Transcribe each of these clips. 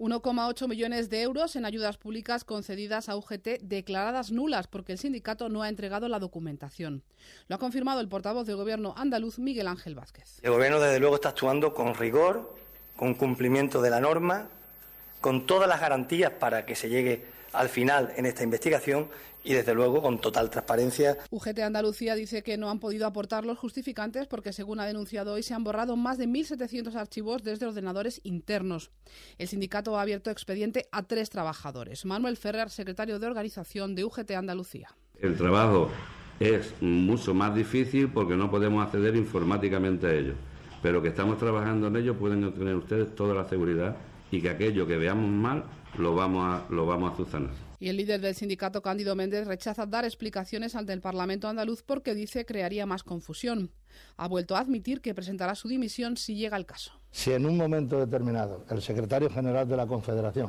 1,8 millones de euros en ayudas públicas concedidas a UGT declaradas nulas porque el sindicato no ha entregado la documentación. Lo ha confirmado el portavoz del Gobierno andaluz, Miguel Ángel Vázquez. El Gobierno, desde luego, está actuando con rigor, con cumplimiento de la norma, con todas las garantías para que se llegue al final en esta investigación y, desde luego, con total transparencia. UGT Andalucía dice que no han podido aportar los justificantes porque, según ha denunciado hoy, se han borrado más de 1.700 archivos desde ordenadores internos. El sindicato ha abierto expediente a 3 trabajadores. Manuel Ferrer, secretario de organización de UGT Andalucía. El trabajo es mucho más difícil porque no podemos acceder informáticamente a ello, pero que estamos trabajando en ello, pueden obtener ustedes toda la seguridad y que aquello que veamos mal lo vamos a subsanar. Y el líder del sindicato, Cándido Méndez, rechaza dar explicaciones ante el Parlamento andaluz porque dice crearía más confusión. Ha vuelto a admitir que presentará su dimisión si llega el caso. Si en un momento determinado el secretario general de la Confederación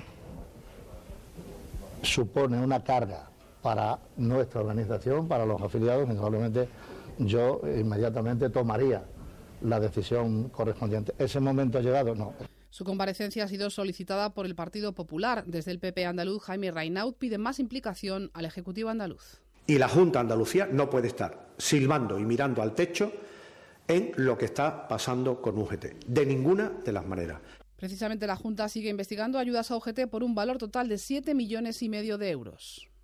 supone una carga para nuestra organización, para los afiliados, indudablemente yo inmediatamente tomaría la decisión correspondiente. ¿Ese momento ha llegado? No. Su comparecencia ha sido solicitada por el Partido Popular. Desde el PP andaluz, Jaime Reynaud pide más implicación al Ejecutivo andaluz. Y la Junta de Andalucía no puede estar silbando y mirando al techo en lo que está pasando con UGT. De ninguna de las maneras. Precisamente la Junta sigue investigando ayudas a UGT por un valor total de 7,5 millones de euros.